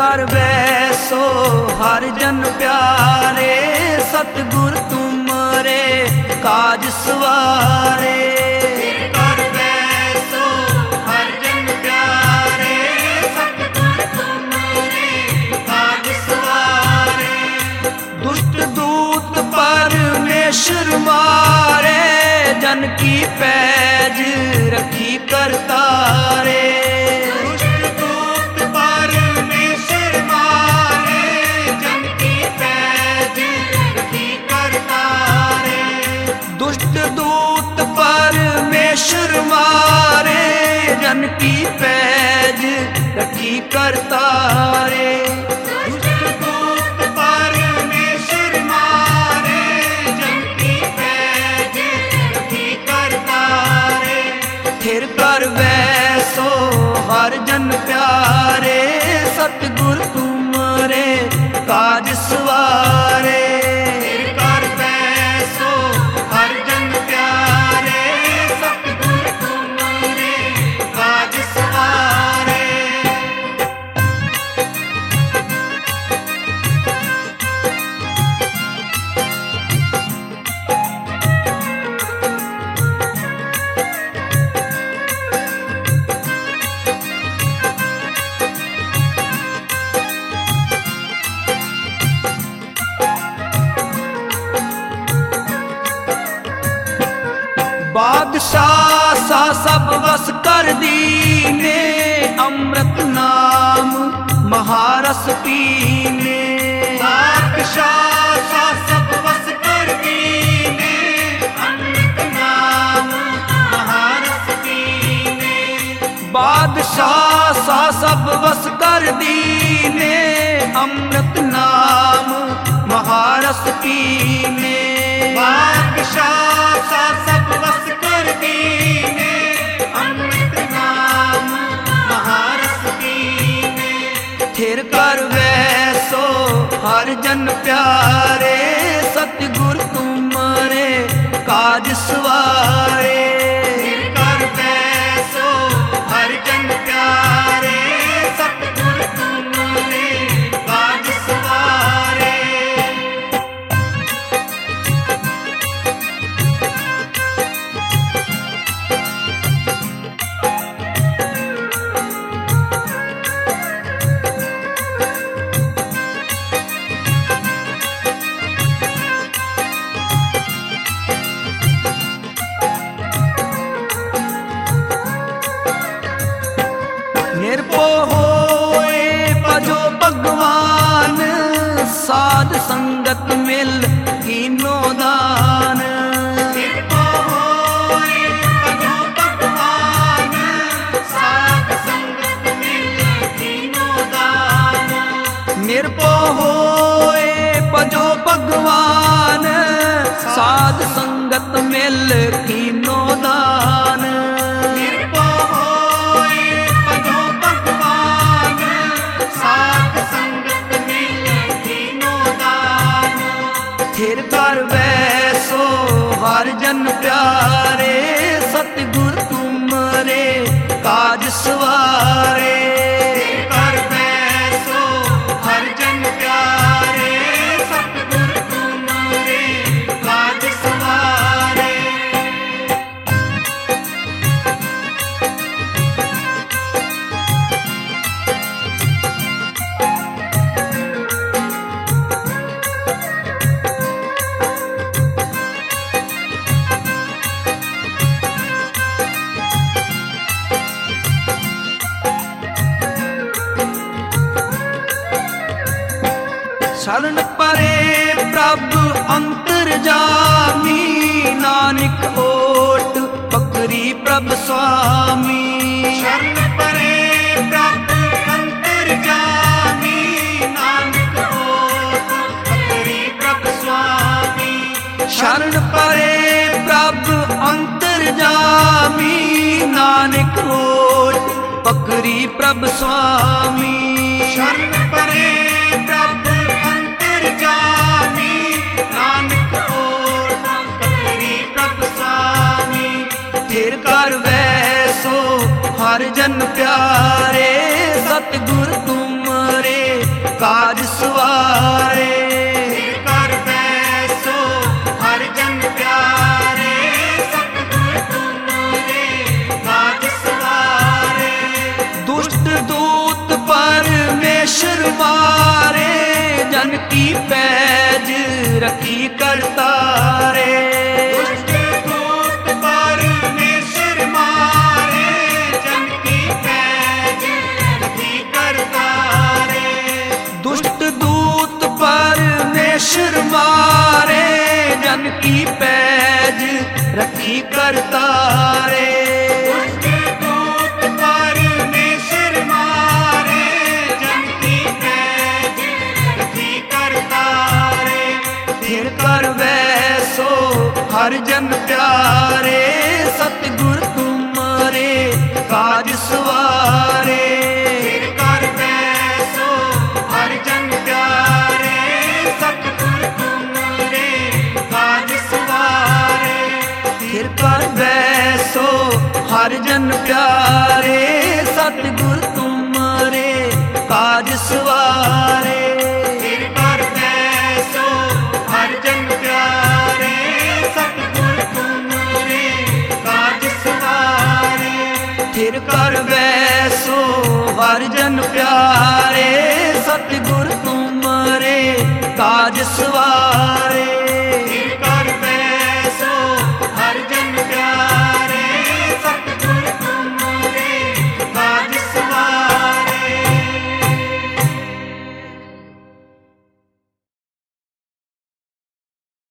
कर वैसो हर जन प्यारे, सतगुर तुमरे काज सवारे। कर वैसो हर जन प्यारे, सतगुर तुमरे काज सवारे। दुष्ट दूत परमेश्वर मारे, जन की पैज रखी करतारे। दुष्ट दूत परमेश्वर मारे, जन की पैज रखी करतारे। दुष्ट दूत परमेश्वर मारे, जन की पैज रखी करतारे। थिर कर वैसो हर जन प्यारे, सतगुर तुमरे काज सवारे। बादशाह सा सब वस कर दीने, अमृत नाम महारस पीने। बादशाह सा सब वस कर दीने, अमृत नाम महारस पीने। बादशाह सा सब वस कर दीने, अमृत नाम महारस पीने। बादशाह सा सब वस कर दीने, अमृत नाम महारस पीने। थिर कर वैसो हर जन प्यारे, सतगुर तुमरे काज सवारे। कर वैसो हर जन प्यारे, सतगुर तुमरे काज सवारे। निर्भो होए भजो भगवान, साध संगत मिल कीनो दान। निर्भो होए भजो भगवान, साध संगत मिल कीनो दान। निर्भो होए भजो भगवान, साध संगत मिल कीनो दान। थिर कर वैसो हर जन प्यारे, सतगुर तुमरे काज सवारे। कर वैसो हर जन प्यारे, सतगुर तुमरे काज सवारे। शरण परे प्रभ अंतर जामी, नानक ओट पकरी प्रभ स्वामी। शरण परे प्रभ अंतर जामी, नानक ओट पकरी प्रभ स्वामी। शरण परे प्रभ अंतर जामी, नानक ओट पकरी प्रभ स्वामी। शरण परे प्रभ अंतर जामी, नानक ओट पकरी प्रभ स्वामी। थिर कर वैसो हर जन प्यारे, सतगुर तुमरे की करतारे। उसके दूत परमेश्वर मारे, जन की पैज की करतारे। फिर कर वैसो हर जन प्यारे, सतगुर तुम्हारे काज सवारे। फिर कर वैसो हर जन प्यारे, सतगुर तुमरे काज सवारे। फिर कर वैसो हर जन प्यारे, सतगुर तुम्हारे काज सवारे। फिर कर वैसो हर जन प्यारे, सतगुर तुमरे काज सवारे। फिर कर वैसो हर जन प्यारे, सतगुर तुम्हारे काज सवारे।